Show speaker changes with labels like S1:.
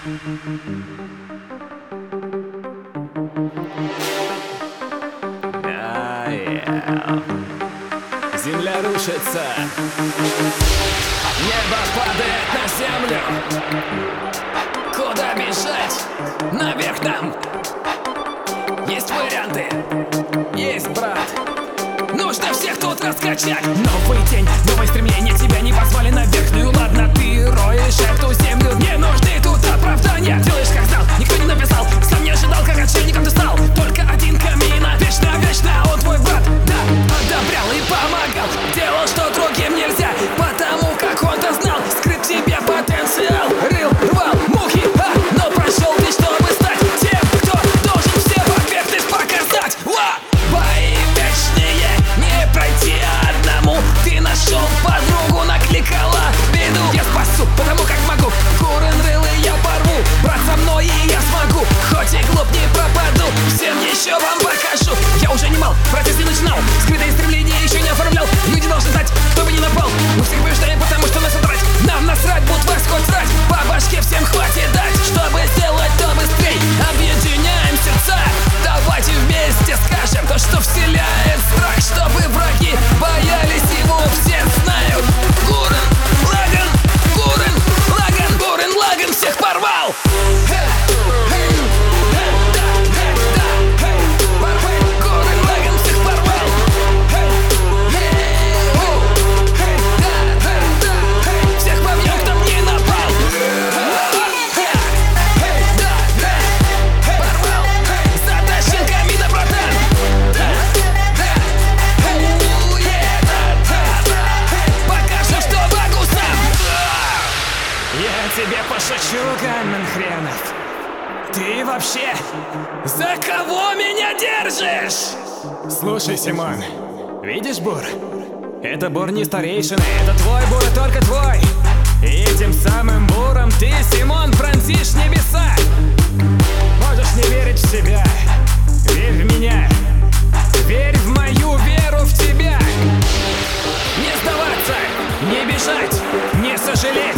S1: Земля рушится, небо падает на землю. Куда бежать? Наверх нам. Есть варианты, есть, брат. Нужно всех тут раскачать. Новый день, новое стремление, тебя не позвали наверх. Ну и ладно, ты роешь эту землю. Не нужны тут оправдания. Делаешь как знал, никто не написал. Сам не ожидал, как отшельником ты стал. Только один камина, вечно, он твой брат. Да, одобрял и помогал. Делал, что другим нельзя, потому как он-то знал. Скрыт в тебе потенциал. Рыл, рвал, мухи, но прошел ты, чтобы стать тем, кто должен все поверхность показать. Бои вечные, не пройти одному. Ты нашел подругу, накликала беду. Я спасу, потому как могу. Гурен рыл и я порву. Брат со мной и я смогу. Хоть и глуп, не пропаду. Всем еще вам покажу. Я уже не мал, протест не начинал. Скрытое стремление еще не оформлял. Люди должны знать, кто бы ни напал. Мы всех побеждаем, потому что нас удрать. Нам насрать, будут вас хоть срать. По башке всем хватит дать. Чтобы сделать то быстрей, объединяем сердца. Давайте вместе скажем то, что вселяет страх. Чтобы враги боялись его, все знают. Гурен Лаган, Гурен Лаган, Гурен Лаган всех порвал. Тебе пошучу, ганмен хренов. Ты вообще за кого меня держишь? Слушай, Симон, видишь бур? Это бур не старейшины, это твой бур и только твой. И этим самым буром ты, Симон, пронзишь небеса. Можешь не верить в себя, верь в меня. Верь в мою веру в тебя. Не сдаваться, не бежать, не сожалеть.